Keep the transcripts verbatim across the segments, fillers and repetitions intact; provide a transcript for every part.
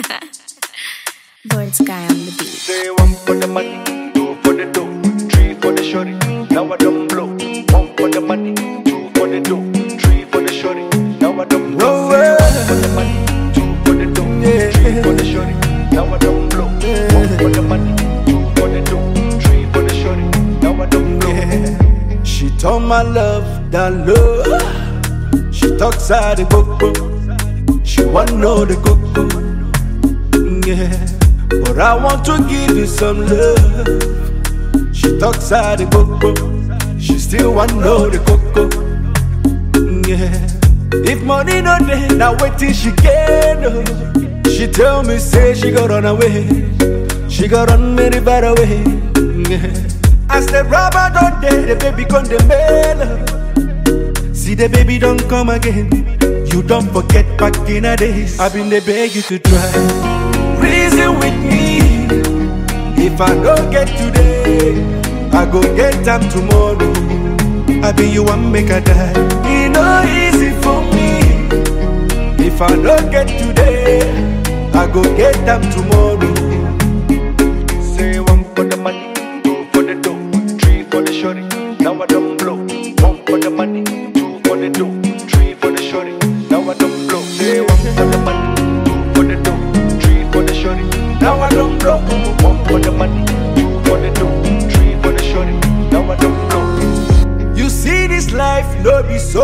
Bird Sky on the beat. Say one for the money, two for the dough, three for the shorty. Now I don't blow. One for the money, two for the dough, three for the shorty. Now I don't blow. Say one for the money, two for the dough, three for the shorty. Now I don't blow. One for the money, two for the dough, three for the shorty. Now I don't blow. She told my love that love. She talks out the coco. She want know the coco. Yeah, but I want to give you some love. She talks out the coco. She still want know the coco. Yeah, if money no day, now wait till she get no. She tell me say she got run away. She got run very far away. Yeah. As the rubber don't day, the baby gone the mail. See the baby don't come again. You don't forget back in the days. I've been the beg you to try. Reason with me. If I don't get today, I go get them tomorrow. I be you one make a die. It no easy for me. If I don't get today, I go get them tomorrow. Say one for the money, two for the dough, three for the shorty. Now I don't blow. One for the money, two for the dough, three for the shorty. Now I don't blow. Say one for the money, two for the dough, three for the shorty. Now I don't blow. One for the money, two for the dough, three for the shorty. Now I don't blow. You see this life no be so.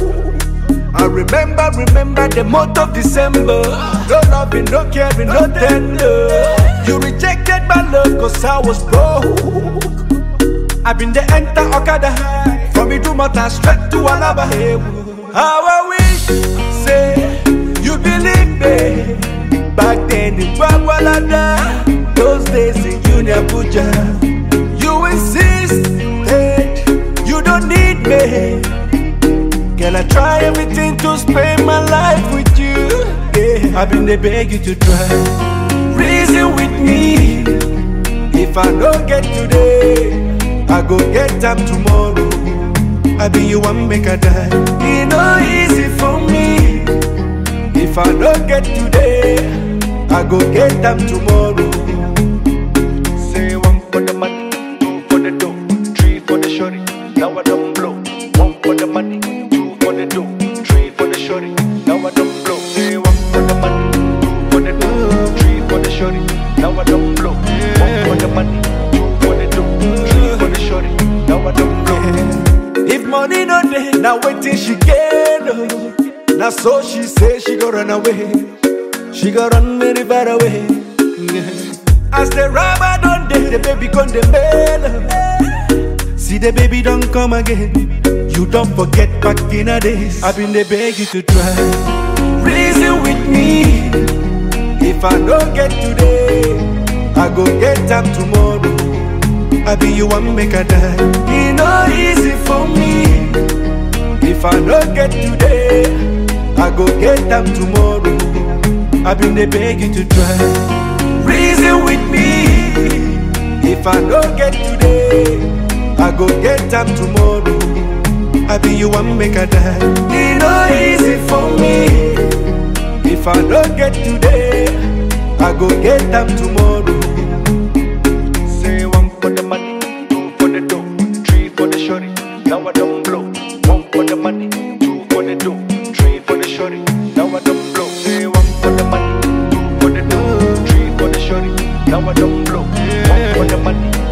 I remember, remember the month of December. No loving, no caring, no tender. You rejected my love cause I was broke. I been the enter Okada high. From me to Mata straight to Alaba. How I wish, say, you believe me. Back then in Bagwalada, those days in Junior Puja. You insist, hey, you don't need me. Girl, I try everything to spend my life with you. Yeah, I've been the beg you to try. Reason with me. If I don't get today, I go get them tomorrow. I be you one make a die. It no easy for me. If I don't get today, I go get them tomorrow. Say one for the money, two for the dough, three for the shorty. Now I don't blow. One for the money, two for the dough, three for the shorty. Now I don't blow. Say one for the money, two for the dough, three for the shorty. Now I don't blow. One for the money, two for the dough, three for the shorty. Now I don't blow. If money no day, now wait till she get no. Now so she say she go run away. She go run very far away. As the rubber don't day, the baby gone the mail. See the baby don't come again. You don't forget back in the days. I've been the beg you to try. Reason with me. If I don't get today, I go get them tomorrow. I be you one make a die. It no easy for me. If I don't get today, I go get them tomorrow. I been the beg you to try. Reason with me. If I don't get today, I go get them tomorrow. I be you one make a die. It no easy for me. If I don't get today, I go get them tomorrow. Say one for the money, two for the dough, three for the shorty. Now I don't blow. One for the money, two for the dough, three for the shorty. Now I don't blow. Say one for the money, two for the dough, three for the shorty. Now I don't blow. One for the money.